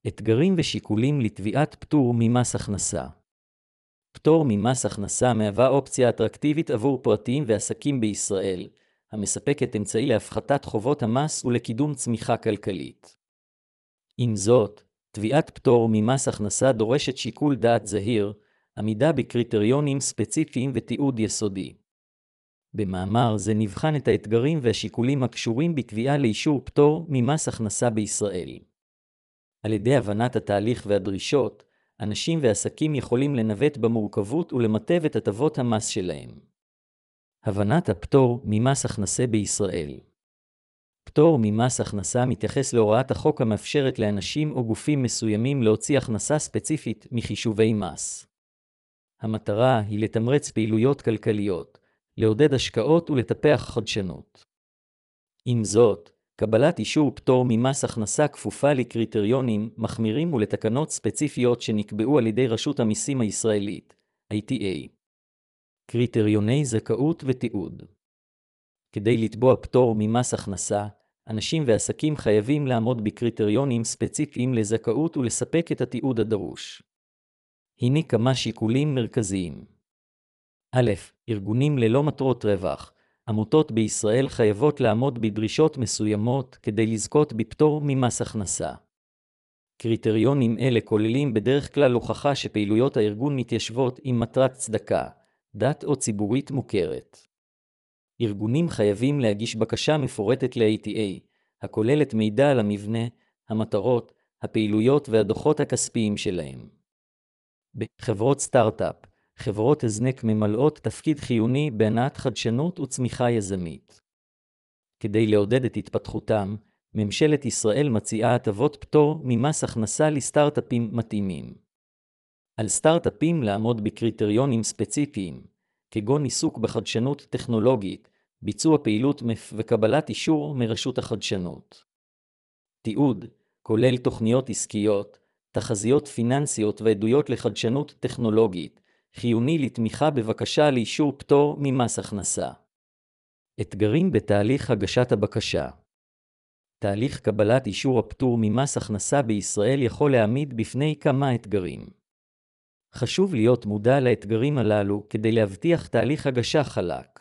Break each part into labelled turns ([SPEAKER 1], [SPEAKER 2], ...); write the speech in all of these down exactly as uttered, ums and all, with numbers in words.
[SPEAKER 1] אתגרים ושיקולים לתביעת פטור ממס הכנסה. פטור ממס הכנסה מהווה אופציה אטרקטיבית עבור פרטיים ועסקים בישראל, המספקת אמצעי להפחתת חובות המס ולקידום צמיחה כלכלית. עם זאת, תביעת פטור ממס הכנסה דורשת שיקול דעת זהיר, עמידה בקריטריונים ספציפיים ותיעוד יסודי. במאמר זה נבחן את האתגרים והשיקולים הקשורים בתביעה לאישור פטור ממס הכנסה בישראל. על ידי הבנת התהליך והדרישות, אנשים ועסקים יכולים לנווט במורכבות ולמטב את הטבות המס שלהם. הבנת הפטור ממס הכנסה בישראל. פטור ממס הכנסה מתייחס להוראת החוק המאפשרת לאנשים או גופים מסוימים להוציא הכנסה ספציפית מחישובי מס. המטרה היא לתמרץ פעילויות כלכליות, לעודד השקעות ולטפח חדשנות. עם זאת, קבלת אישור פטור ממס הכנסה כפופה לקריטריונים מחמירים ולתקנות ספציפיות שנקבעו על ידי רשות המיסים הישראלית, איי טי איי. קריטריוני זכאות ותיעוד. כדי לתבוע פטור ממס הכנסה, אנשים ועסקים חייבים לעמוד בקריטריונים ספציפיים לזכאות ולספק את התיעוד הדרוש. הנה כמה שיקולים מרכזיים. א', ארגונים ללא מטרות רווח. עמותות בישראל חייבות לעמוד בדרישות מסוימות כדי לזכות בפטור ממס הכנסה. קריטריונים אלה כוללים בדרך כלל הוכחה שפעילויות הארגון מתיישבות עם מטרת צדקה, דת או ציבורית מוכרת. ארגונים חייבים להגיש בקשה מפורטת ל-איי טי איי, הכוללת מידע על המבנה, המטרות, הפעילויות והדוחות הכספיים שלהם. בחברות סטארט-אפ, חברות הזנק ממלאות תפקיד חיוני בהנעת חדשנות וצמיחה יזמית. כדי לעודד את התפתחותם, ממשלת ישראל מציעה הטבות פטור ממס הכנסה לסטארט-אפים מתאימים. על סטארט-אפים לעמוד בקריטריונים ספציפיים, כגון עיסוק בחדשנות טכנולוגית, ביצוע פעילות מף וקבלת אישור מרשות החדשנות. תיעוד, כולל תוכניות עסקיות, תחזיות פיננסיות ועדויות לחדשנות טכנולוגית, חיוני לתמיכה בבקשה לאישור פטור ממס הכנסה. אתגרים בתהליך הגשת הבקשה. תהליך קבלת אישור הפטור ממס הכנסה בישראל יכול להעמיד בפני כמה אתגרים. חשוב להיות מודע לאתגרים הללו כדי להבטיח תהליך הגשה חלק.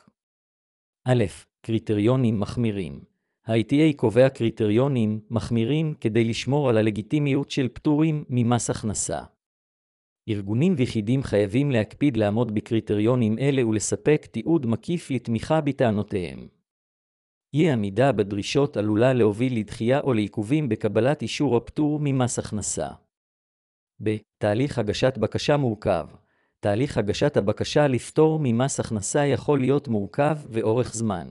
[SPEAKER 1] א', קריטריונים מחמירים. ה-איי טי איי קובע קריטריונים מחמירים כדי לשמור על הלגיטימיות של פטורים ממס הכנסה. ארגונים ויחידים חייבים להקפיד לעמוד בקריטריונים אלה ולספק תיעוד מקיף לתמיכה בטענותיהם. אי עמידה בדרישות עלולה להוביל לדחייה או לעיכובים בקבלת אישור הפטור ממס הכנסה. ב. תהליך הגשת בקשה מורכב. תהליך הגשת הבקשה לפטור ממס הכנסה יכול להיות מורכב ואורך זמן.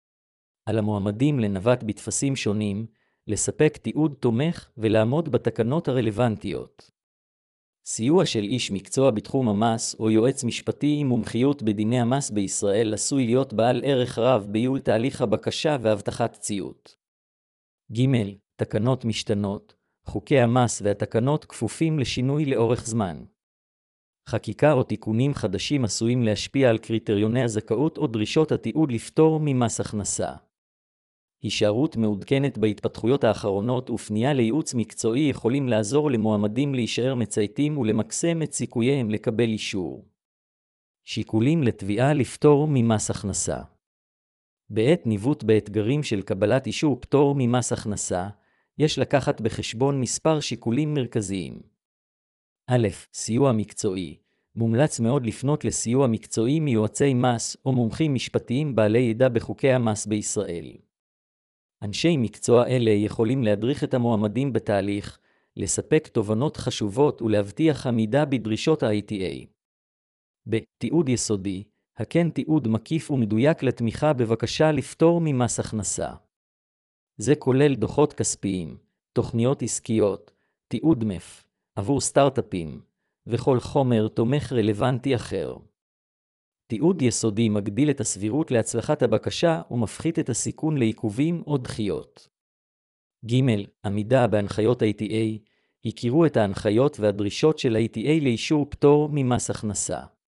[SPEAKER 1] על המועמדים לנווט בטפסים שונים, לספק תיעוד תומך ולעמוד בתקנות הרלוונטיות. סיוע של איש מקצוע בתחום המס או יועץ משפטי עם מומחיות בדיני המס בישראל עשוי להיות בעל ערך רב בייעול תהליך הבקשה והבטחת ציות. ג' תקנות משתנות. חוקי המס והתקנות כפופים לשינוי לאורך זמן. חקיקה או תיקונים חדשים עשויים להשפיע על קריטריוני הזכאות או דרישות התיעוד לפטור ממס הכנסה. הישארות מעודכנת בהתפתחויות האחרונות ופנייה לייעוץ מקצועי יכולים לעזור למועמדים להישאר מצייתים ולמקסם את סיכוייהם לקבל אישור. שיקולים לתביעה לפטור ממס הכנסה. בעת ניווט באתגרים של קבלת אישור פטור ממס הכנסה, יש לקחת בחשבון מספר שיקולים מרכזיים. א', סיוע מקצועי. מומלץ מאוד לפנות לסיוע מקצועי מיועצי מס או מומחים משפטיים בעלי ידע בחוקי המס בישראל. אנשי מקצוע אלה יכולים להדריך את המועמדים בתהליך, לספק תובנות חשובות ולהבטיח עמידה בדרישות ה-איי טי איי. ב. תיעוד יסודי. הכן תיעוד מקיף ומדויק לתמיכה בבקשה לפטור ממס הכנסה. זה כולל דוחות כספיים, תוכניות עסקיות, תיעוד מף, עבור סטארט-אפים, וכל חומר תומך רלוונטי אחר. תיעוד יסודי מגדיל את הסבירות להצלחת הבקשה ומפחית את הסיכון לעיכובים או דחיות. ג' עמידה בהנחיות איי טי איי. הכירו את ההנחיות והדרישות של איי טי איי לאישור פטור ממס הכנסה.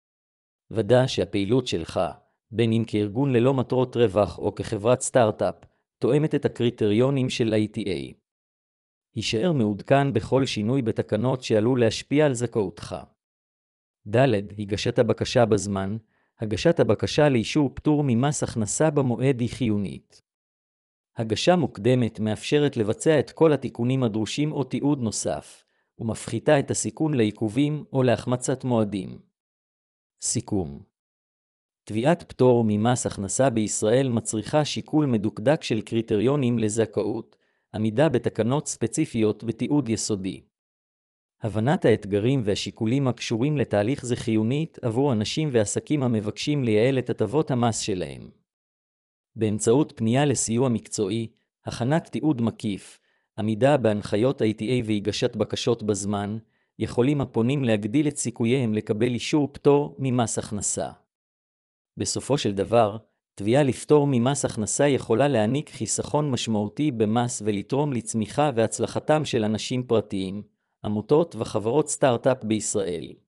[SPEAKER 1] ודא שהפעילות שלך, בין אם כארגון ללא מטרות רווח או כחברת סטארט-אפ, תואמת את הקריטריונים של איי טי איי. הישאר מעודכן בכל שינוי בתקנות שעלול להשפיע על זכאותך. ד' הגשת הבקשה בזמן. הגשת הבקשה לאישור פטור ממס הכנסה במועד היא חיונית. הגשה מוקדמת מאפשרת לבצע את כל התיקונים הדרושים או תיעוד נוסף, ומפחיתה את הסיכון לעיכובים או להחמצת מועדים. סיכום: תביעת פטור ממס הכנסה בישראל מצריכה שיקול מדוקדק של קריטריונים לזכאות, עמידה בתקנות ספציפיות ותיעוד יסודי. הבנת האתגרים והשיקולים הקשורים לתהליך זה חיונית עבור אנשים ועסקים המבקשים לייעל את הטבות המס שלהם. באמצעות פנייה לסיוע מקצועי, הכנת תיעוד מקיף, עמידה בהנחיות איי טי איי והגשת בקשות בזמן, יכולים הפונים להגדיל את סיכוייהם לקבל אישור פטור ממס הכנסה. בסופו של דבר, תביעה לפטור ממס הכנסה יכולה להעניק חיסכון משמעותי במס ולתרום לצמיחה והצלחתם של אנשים פרטיים, עמותות וחברות סטארט-אפ בישראל.